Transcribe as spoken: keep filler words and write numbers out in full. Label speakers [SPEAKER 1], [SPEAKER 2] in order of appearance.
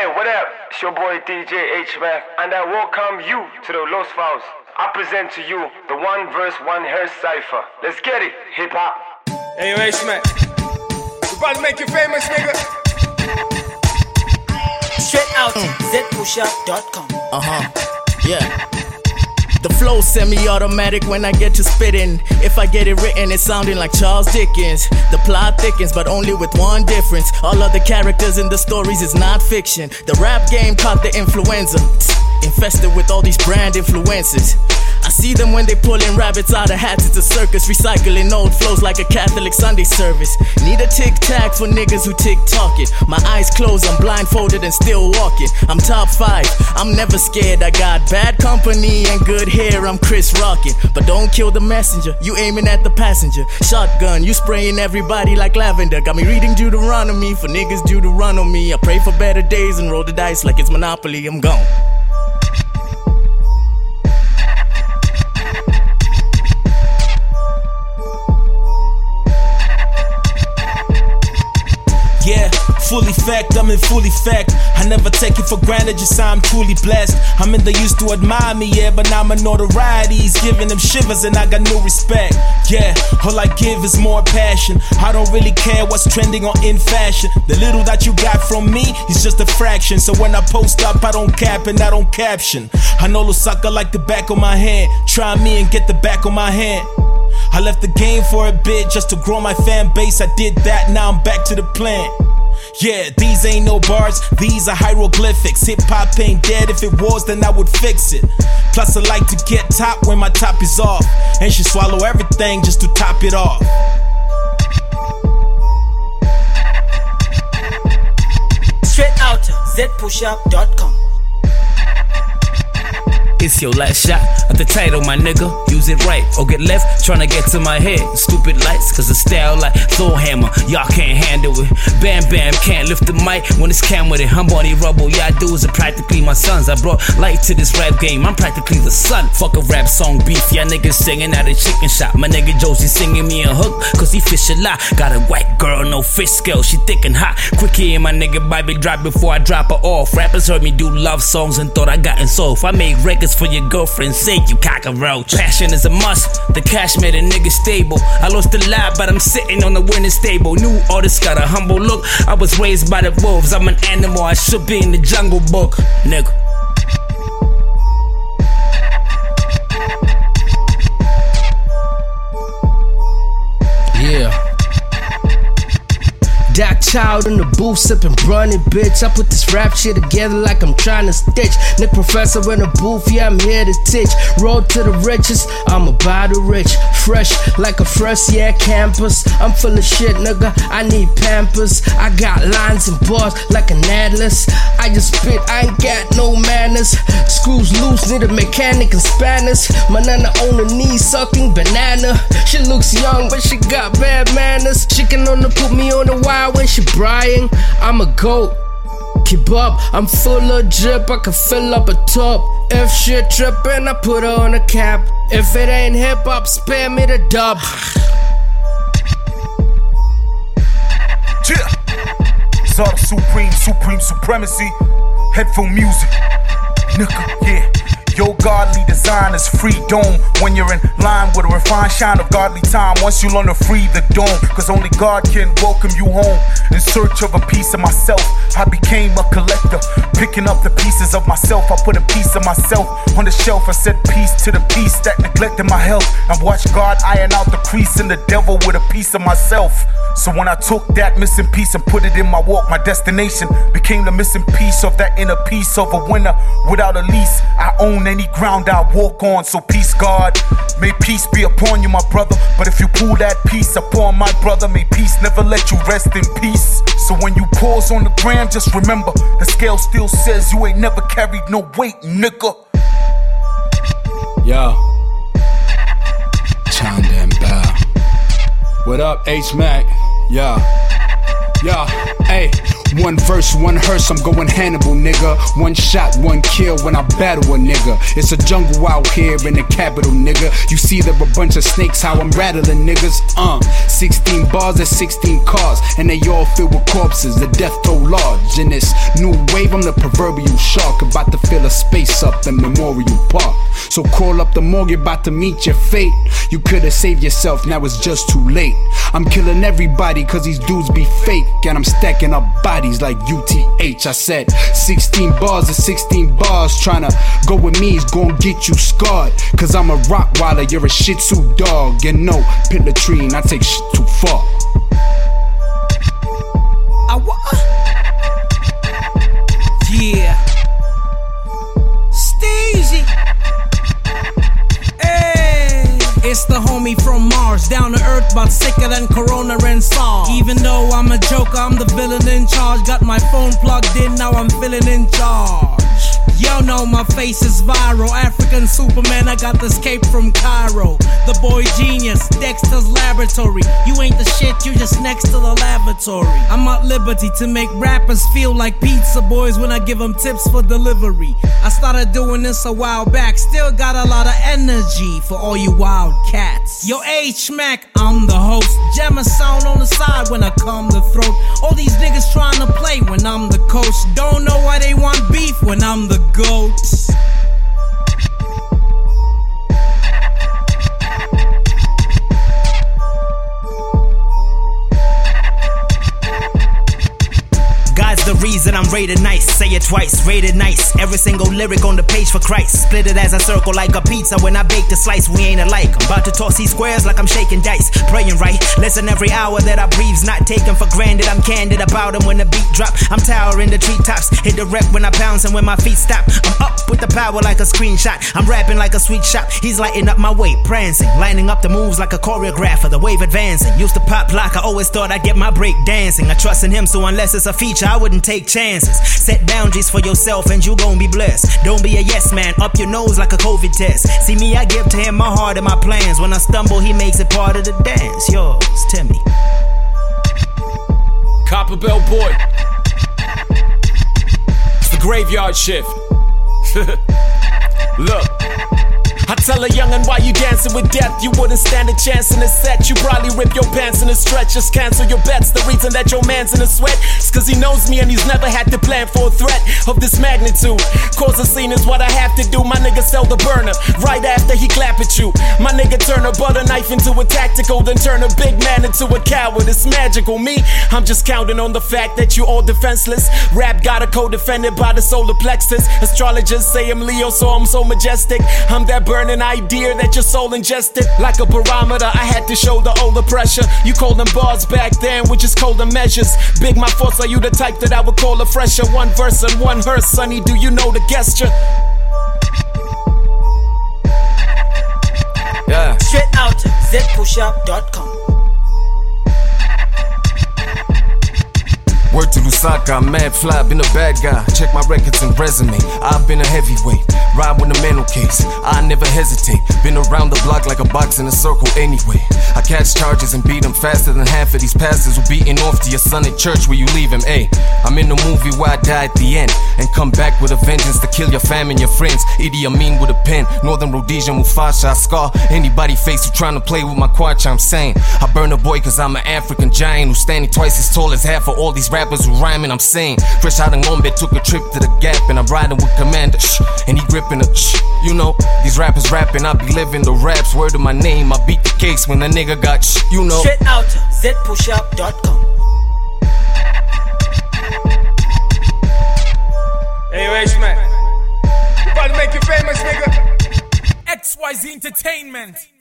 [SPEAKER 1] what up? It's your boy D J H-Mac, and I welcome you to the Los Files. I present to you the one verse, one hair cipher. Let's get it, hip hop.
[SPEAKER 2] Hey, yo, H-Mac, we about to make you famous, nigga.
[SPEAKER 3] Straight out mm. z push up dot com.
[SPEAKER 4] Uh huh. Yeah. The flow semi-automatic when I get to spitting. If I get it written, it's sounding like Charles Dickens. The plot thickens, but only with one difference. All other characters in the stories is not fiction. The rap game caught the influenza, infested with all these brand influences. I see them when they pulling rabbits out of hats. It's a circus, recycling old flows like a Catholic Sunday service. Need a tic-tac for niggas who tick-talk it. My eyes closed, I'm blindfolded and still walking. I'm top five, I'm never scared. I got bad company and good hair, I'm Chris Rockin'. But don't kill the messenger, you aiming at the passenger. Shotgun, you spraying everybody like lavender. Got me reading Deuteronomy for niggas due to run on me. I pray for better days and roll the dice like it's Monopoly, I'm gone.
[SPEAKER 5] Yeah, full effect, I'm in full effect. I never take it for granted, just I'm truly blessed. I'm in the used to admire me, yeah, but now my notoriety's giving them shivers and I got no respect. Yeah, all I give is more passion. I don't really care what's trending or in fashion. The little that you got from me is just a fraction. So when I post up, I don't cap and I don't caption. I know Lusaka like the back of my hand. Try me and get the back of my hand. I left the game for a bit just to grow my fan base. I did that, now I'm back to the plan. Yeah, these ain't no bars, these are hieroglyphics. Hip-hop ain't dead, if it was then I would fix it. Plus I like to get top when my top is off, and she swallow everything just to top it off.
[SPEAKER 3] Straight out z push up dot com.
[SPEAKER 6] It's your last shot of the title, my nigga. Use it right or get left, tryna get to my head. Stupid lights, cause the style like Thor Hammer. Y'all can't handle it. Bam Bam can't lift the mic when it's cam with it. I'm Bonnie Rubble, y'all dudes are practically my sons. I brought light to this rap game, I'm practically the sun. Fuck a rap song beef, y'all niggas singing at a chicken shop. My nigga Josie singing me a hook, cause he fish a lot. Got a white girl, no fish scale, she thick and hot. Quickie in my nigga Bible drop before I drop her off. Rappers heard me do love songs and thought I got soft. I made records for your girlfriend's sake, you cockroach. Passion is a must, the cash made a nigga stable. I lost a lot, but I'm sitting on the winning stable. New artist got a humble look, I was raised by the wolves. I'm an animal, I should be in the Jungle Book, nigga.
[SPEAKER 7] Yeah. Dak Child in the booth sipping brunny, bitch. I put this rap shit together like I'm trying to stitch. Nick Professor in the booth, yeah, I'm here to teach. Road to the riches, I'm about the rich. Fresh like a fresh, yeah, campus. I'm full of shit, nigga, I need Pampers. I got lines and bars like an atlas. I just spit, I ain't got no manners. Screws loose, need a mechanic in Spanish. My nana on her knees sucking banana. She looks young, but she got bad manners. She can only put me on the wire when she Brian, I'm a goat. Keep up, I'm full of drip, I can fill up a tub. If shit trippin', I put her on a cap. If it ain't hip hop, spare me the dub.
[SPEAKER 8] Yeah. It's all the supreme, supreme supremacy. Headphone music, nigga, yeah. Your godly design is free dome. When you're in line with a refined shine of godly time. Once you learn to free the dome, cause only God can welcome you home. In search of a piece of myself, I became a collector. Picking up the pieces of myself, I put a piece of myself on the shelf. I said peace to the piece that neglected my health. And watched God iron out the crease in the devil with a piece of myself. So when I took that missing piece and put it in my walk, my destination became the missing piece of that inner piece of a winner without a lease. I own any ground I walk on, so peace God. May peace be upon you, my brother. But if you pull that piece upon my brother, may peace never let you rest in peace. So when you pause on the gram, just remember the scale still says you ain't never carried no weight, nigga.
[SPEAKER 2] Yo, Chanda and Bow. What up, H-Mac? Yeah, yeah, hey.
[SPEAKER 9] One verse, one hearse, I'm going Hannibal, nigga. One shot, one kill when I battle a nigga. It's a jungle out here in the capital, nigga. You see there a bunch of snakes, how I'm rattling niggas. Uh, sixteen bars, there's sixteen cars, and they all filled with corpses. The death toll large. In this new wave, I'm the proverbial shark, about to fill a space up in Memorial Park. So call up the morgue, you're about to meet your fate. You could've saved yourself, now it's just too late. I'm killing everybody cause these dudes be fake, and I'm stacking up bodies like U T H. I said sixteen bars is sixteen bars. Tryna go with me is gon' get you scarred, cause I'm a Rottweiler, you're a Shih Tzu dog. And no, pit latrine, I take shit too far.
[SPEAKER 3] I wa- Yeah. Steezy. Hey. It's the homie from Mars, down to earth, but sicker than Corona and SARS. Even though I'm a joker, I'm the villain in charge. Got my phone plugged in, now I'm feeling in charge. Y'all know my face is viral. African Superman, I got this cape from Cairo. The boy genius, Dexter's laboratory. You ain't the shit, you just next to the lavatory. I'm at liberty to make rappers feel like pizza boys when I give them tips for delivery. I started doing this a while back, still got a lot of energy for all you wild cats. Yo, H-Mac, I'm the host. Jam a sound on the side when I come the throat. All these niggas trying to play when I'm the coach. Don't know why they want beef when I'm the goat.
[SPEAKER 10] God's the reason I'm rated nice. Say it twice, rated nice. Every single lyric on the page for Christ. Split it as a circle like a pizza. When I bake the slice, we ain't alike. I'm about to toss these squares like I'm shaking dice. Praying right, listen every hour that I breathe's not taken for granted. I'm candid about them when the beat drop. I'm towering the treetops. Hit the rep when I bounce and when my feet stop. I'm up with the power like a screenshot. I'm rapping like a sweet shop. He's lighting up my weight, prancing. Lining up the moves like a choreographer. The wave advancing. Used to pop lock, I always thought I'd get my break dancing. I trust in him, so unless it's a feature, I wouldn't take chances. Set boundaries for yourself and you gon' be blessed. Don't be a yes man, up your nose like a COVID test. See me, I give to him my heart and my plans. When I stumble, he makes it part of the dance. Yours, Timmy.
[SPEAKER 2] Copper Bell Boy. It's the graveyard shift. Look, I tell a youngin' why you dancing with death. You wouldn't stand a chance in a set. You probably rip your pants in a stretch. Just cancel your bets. The reason that your man's in a sweat is cause he knows me and he's never had to plan for a threat of this magnitude. Cause a scene is what I have to do. My nigga sell the burner right after he clap at you. My nigga turn a butter knife into a tactical, then turn a big man into a coward. It's magical. Me, I'm just counting on the fact that you all defenseless. Rap got a co-defended by the solar plexus. Astrologers say I'm Leo, so I'm so majestic. I'm that burner. An idea that your soul ingested like a barometer. I had to show the older pressure. You call them bars back then, we just call them measures. Big my force, are you the type that I would call a fresher? One verse and one hearse, sonny, do you know the gesture?
[SPEAKER 3] Yeah. Straight out z push up dot com.
[SPEAKER 1] Word to Lusaka, I'm mad fly, been a bad guy. Check my records and resume, I've been a heavyweight. Ride with a mental case, I never hesitate. Been around the block like a box in a circle anyway. I catch charges and beat them faster than half of these pastors who beating off to your son at church where you leave him. Ayy, I'm in the movie where I die at the end and come back with a vengeance to kill your fam and your friends. Idi Amin with a pen, Northern Rhodesia, Mufasa, I scar anybody face who trying to play with my quad. I'm saying I burn a boy cause I'm an African giant who's standing twice as tall as half of all these rappers who rhyming. I'm saying fresh out of Ngombe, took a trip to the Gap and I'm riding with Commander shh, and he gripping a shh. You know, these rappers rapping, I be living the raps. Word of my name, I beat the case when the nigga got shh, you know.
[SPEAKER 3] Straight out z push up dot com.
[SPEAKER 2] Hey, yo, H-Man, you about to make you famous, nigga. X Y Z Entertainment.